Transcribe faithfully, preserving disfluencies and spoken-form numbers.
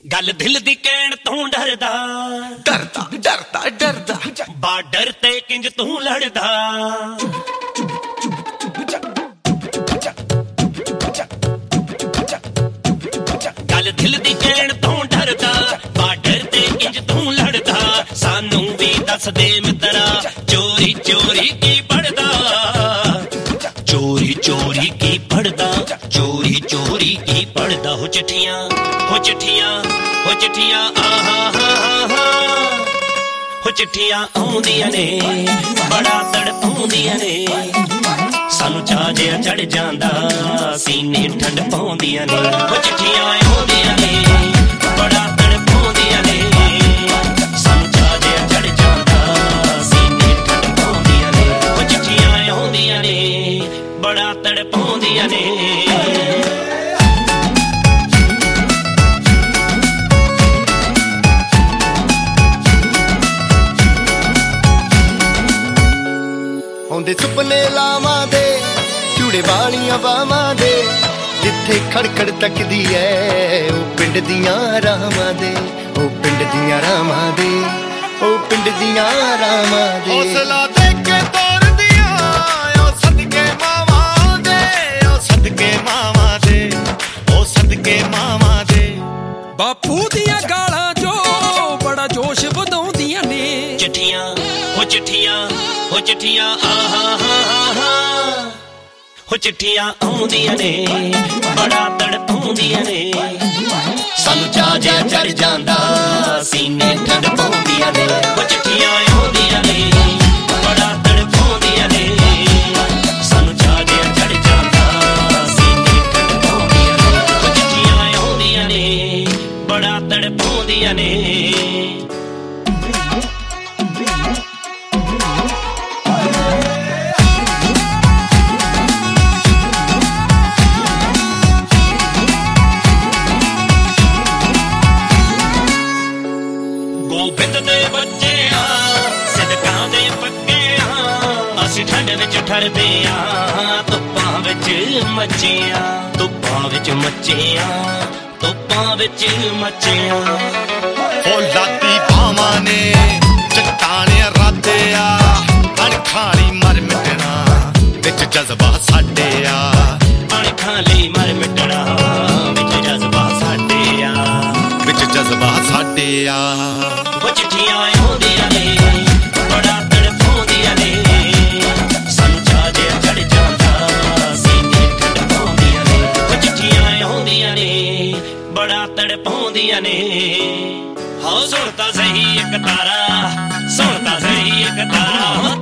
गल दिल दी कहण तू डरदा डरदा डरदा डरदा बार्डर ते किंज तू लड़दा गल दिल दी कहण तू डरदा बार्डर ते किंज तू लड़दा सानू भी दस दे मित्रा चोरी चोरी की पढ़दा चोरी चोरी की पढ़दा चोरी चोरी की पढ़दा हो चिट्ठियां हो चिट्ठियां हो चिट्ठियां आहा हा हा हो चिट्ठियां आउंदियां ने बड़ा तड़पाउंदियां ने सानू चाह जिहा चढ़ जांदा सीने ठंड पाउंदियां ने हो चिट्ठियां आउंदियां ने बड़ा तड़पाउंदियां ने सानू चाह जिहा चढ़ जांदा सीने ठंड पाउंदियां ने हो चिट्ठियां आउंदियां ने बड़ा तड़पाउंदियां ने आउंदे सुपने लावां दे चूड़े वालियां बावां दे जिथे खड़खड़ तकदी ऐ ओ पिंड दियां रावां दे ओ पिंड दियां रावां दे ओ पिंड दियां रावां दे हौसला दे के तोरदियां ओ सदके मावां दे ओ सदके मावां दे ओ सदके मावां दे बापू दियां गालां जो बड़ा जोश वधाउंदियां ने चिट्ठियां हो चिट्ठियां हो चिट्ठियां आहा हा हा हो चिट्ठियां आउंदियां ने बड़ा तड़पाउंदियां ने सानू चाह जिहा चढ़ जांदा सीने ठंड पाउंदियां ने हो चिट्ठियां आउंदियां ने बड़ा तड़पाउंदियां ने सानू चाह जिहा चढ़ जांदा सीने ठंड पाउंदियां ने हो चिट्ठियां आउंदियां ने बड़ा तड़पाउंदियां ने गोबिंद दे बच्चे सिदकां दे पक्के असीं ठंड विच ठरदे आ धुप्पां विच मच्चे आ धुप्पां विच मच्चे आ धुप्पां विच मच्चे आ ओ लाती बावां ने चट्टाने राते आ अणखां लई मर मिटना विच जज्बा साडे आ अणखां लई मर मिटना विच जज्बा साडे आ विच जज्बा साडे आ हो चिट्ठियां आउंदियां ने बड़ा तड़पाउंदियां ने सानू चाह जिहा चढ़ जांदा सीने ठंड पाउंदियां ने हो चिट्ठियां आउंदियां ने बड़ा तड़पाउंदियां ने हो सुण तां सही इक तारा सुण तां सही इक तारा